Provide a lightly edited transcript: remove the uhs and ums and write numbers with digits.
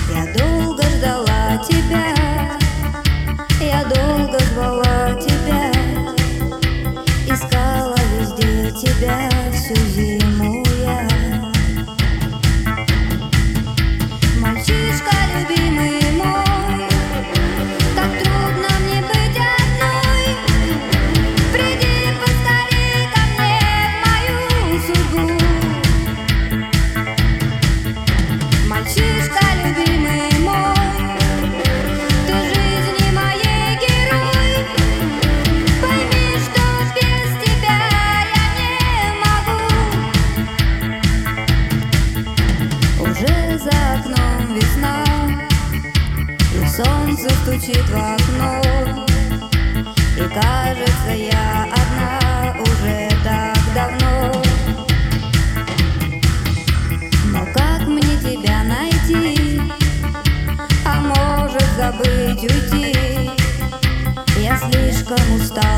Я долго ждала тебя, я долго звала тебя, искала везде тебя всю зиму я. Мальчишка любимый мой, так трудно мне быть одной. Приди поскорей ко мне в мою судьбу. Мальчишка любимый мой, ты жизни моей герой. Пойми, что без тебя я не могу. Уже за окном весна, и солнце стучит в окно, и кажется, я одна уже так давно. Но как мне тебя найти? А может забыть, уйти? Я слишком устала